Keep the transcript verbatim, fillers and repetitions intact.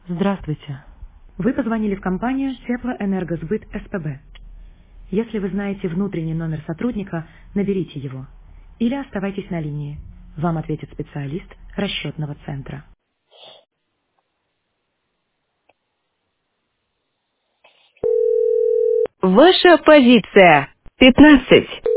Здравствуйте. Вы позвонили в компанию Теплоэнергосбыт СПБ. Если вы знаете внутренний номер сотрудника, наберите его. Или оставайтесь на линии. Вам ответит специалист расчетного центра. Ваша позиция. пятнадцать.